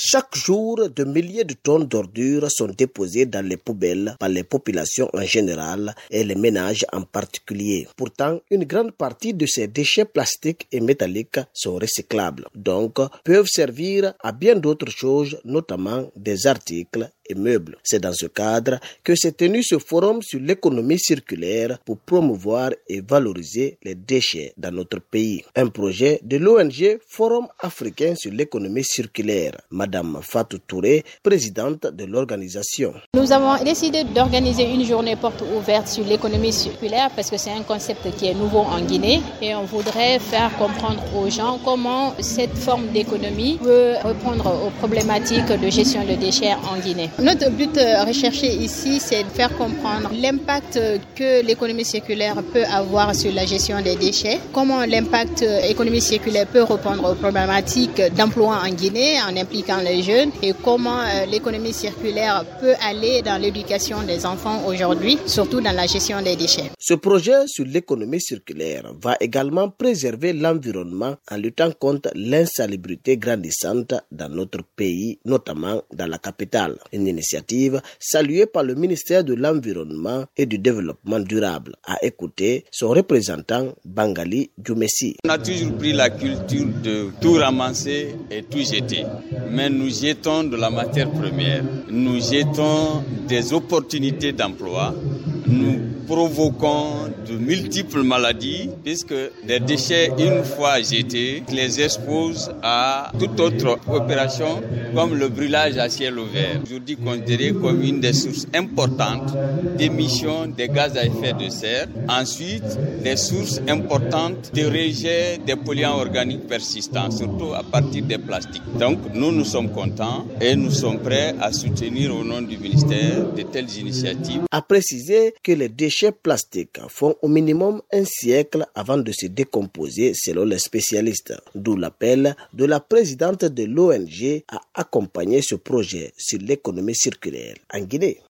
Chaque jour, de milliers de tonnes d'ordures sont déposées dans les poubelles par les populations en général et les ménages en particulier. Pourtant, une grande partie de ces déchets plastiques et métalliques sont recyclables, donc peuvent servir à bien d'autres choses, notamment des articles et meubles. C'est dans ce cadre que s'est tenu ce forum sur l'économie circulaire pour promouvoir et valoriser les déchets dans notre pays. Un projet de l'ONG Forum africain sur l'économie circulaire. Madame Fatou Touré, présidente de l'organisation. Nous avons décidé d'organiser une journée porte ouverte sur l'économie circulaire parce que c'est un concept qui est nouveau en Guinée et on voudrait faire comprendre aux gens comment cette forme d'économie peut répondre aux problématiques de gestion de déchets en Guinée. Notre but recherché ici, c'est de faire comprendre l'impact que l'économie circulaire peut avoir sur la gestion des déchets, comment l'impact économie circulaire peut répondre aux problématiques d'emploi en Guinée en impliquant les jeunes et comment l'économie circulaire peut aller dans l'éducation des enfants aujourd'hui, surtout dans la gestion des déchets. Ce projet sur l'économie circulaire va également préserver l'environnement en luttant contre l'insalubrité grandissante dans notre pays, notamment dans la capitale. Une initiative saluée par le ministère de l'Environnement et du Développement durable. A écouter son représentant Bangali Djoumessi. On a toujours pris la culture de tout ramasser et tout jeter. Mais nous jetons de la matière première, nous jetons des opportunités d'emploi, nous provoquons de multiples maladies puisque les déchets, une fois jetés, les exposent à toute autre opération comme le brûlage à ciel ouvert. Aujourd'hui considéré comme une des sources importantes d'émissions des gaz à effet de serre. Ensuite, des sources importantes de rejet des polluants organiques persistants, surtout à partir des plastiques. Donc nous sommes contents et nous sommes prêts à soutenir au nom du ministère de telles initiatives. A préciser que les déchets plastiques font au minimum un siècle avant de se décomposer selon les spécialistes. D'où l'appel de la présidente de l'ONG à accompagner ce projet sur l'économie circulaire en Guinée.